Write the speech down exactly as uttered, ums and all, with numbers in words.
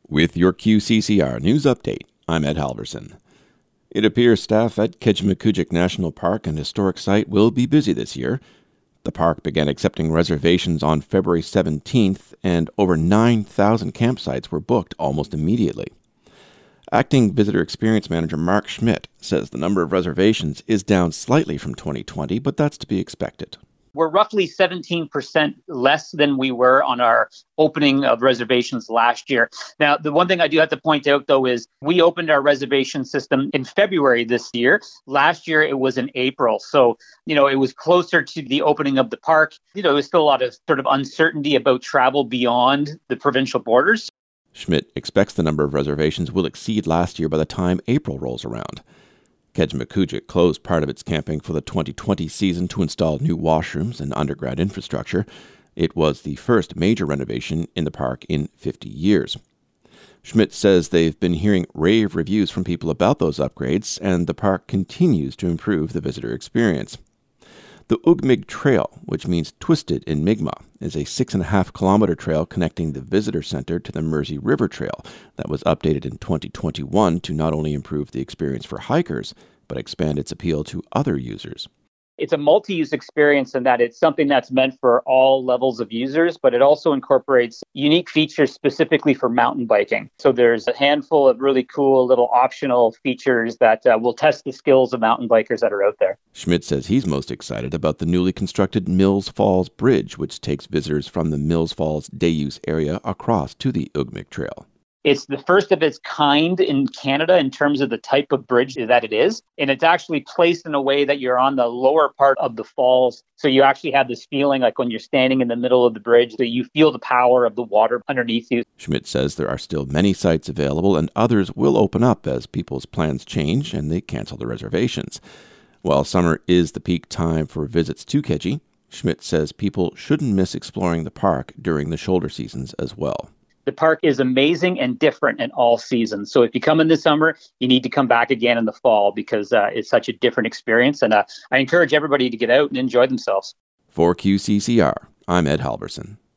With your Q C C R News Update, I'm Ed Halverson. It appears staff at Kejimkujik National Park and Historic Site will be busy this year. The park began accepting reservations on February seventeenth, and over nine thousand campsites were booked almost immediately. Acting Visitor Experience Manager Mark Schmidt says the number of reservations is down slightly from twenty twenty, but that's to be expected. We're roughly seventeen percent less than we were on our opening of reservations last year. Now, the one thing I do have to point out, though, is we opened our reservation system in February this year. Last year, it was in April. So, you know, it was closer to the opening of the park. You know, there was still a lot of sort of uncertainty about travel beyond the provincial borders. Schmidt expects the number of reservations will exceed last year by the time April rolls around. Kejimkujik closed part of its camping for the twenty twenty season to install new washrooms and underground infrastructure. It was the first major renovation in the park in fifty years. Schmidt says they've been hearing rave reviews from people about those upgrades, and the park continues to improve the visitor experience. The Ugmig Trail, which means twisted in Mi'kmaq, is a six and a half kilometer trail connecting the visitor center to the Mersey River Trail that was updated in twenty twenty-one to not only improve the experience for hikers, but expand its appeal to other users. It's a multi-use experience in that it's something that's meant for all levels of users, but it also incorporates unique features specifically for mountain biking. So there's a handful of really cool little optional features that uh, will test the skills of mountain bikers that are out there. Schmidt says he's most excited about the newly constructed Mills Falls Bridge, which takes visitors from the Mills Falls day-use area across to the Ugmig Trail. It's the first of its kind in Canada in terms of the type of bridge that it is. And it's actually placed in a way that you're on the lower part of the falls. So you actually have this feeling like when you're standing in the middle of the bridge that you feel the power of the water underneath you. Schmidt says there are still many sites available and others will open up as people's plans change and they cancel their reservations. While summer is the peak time for visits to Keji, Schmidt says people shouldn't miss exploring the park during the shoulder seasons as well. The park is amazing and different in all seasons. So if you come in the summer, you need to come back again in the fall because uh, it's such a different experience. And uh, I encourage everybody to get out and enjoy themselves. For Q C C R, I'm Ed Halverson.